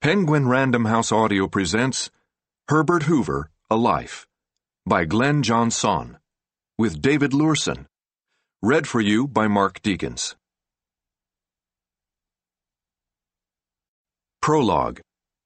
Penguin Random House Audio presents Herbert Hoover, A Life by Glenn Johnson with David Lurson. Read for you by Mark Deakins. Prologue.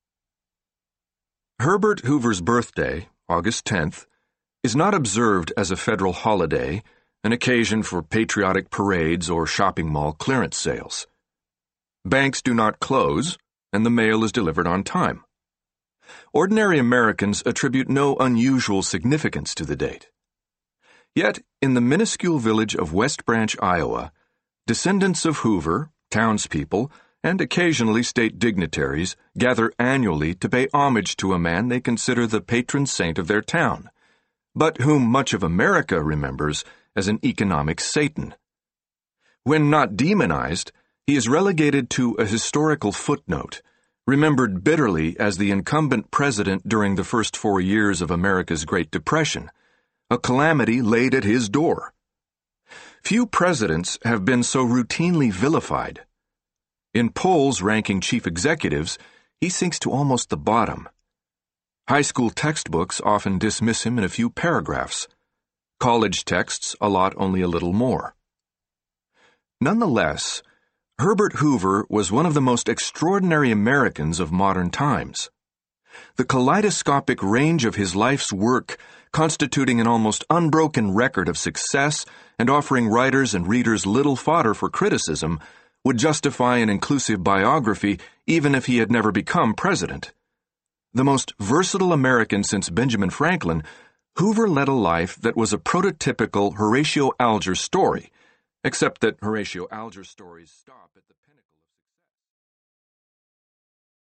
Herbert Hoover's birthday, August 10th, is not observed as a federal holiday, an occasion for patriotic parades or shopping mall clearance sales. Banks do not close, and the mail is delivered on time. Ordinary Americans attribute no unusual significance to the date. Yet, in the minuscule village of West Branch, Iowa, descendants of Hoover, townspeople, and occasionally state dignitaries gather annually to pay homage to a man they consider the patron saint of their town, but whom much of America remembers as an economic Satan. When not demonized, he is relegated to a historical footnote, remembered bitterly as the incumbent president during the first 4 years of America's Great Depression, a calamity laid at his door. Few presidents have been so routinely vilified. In polls ranking chief executives, he sinks to almost the bottom. High school textbooks often dismiss him in a few paragraphs. College texts allot only a little more. Nonetheless, Herbert Hoover was one of the most extraordinary Americans of modern times. The kaleidoscopic range of his life's work, constituting an almost unbroken record of success and offering writers and readers little fodder for criticism, would justify an inclusive biography even if he had never become president. The most versatile American since Benjamin Franklin, Hoover led a life that was a prototypical Horatio Alger story, except that Horatio Alger stories stop at the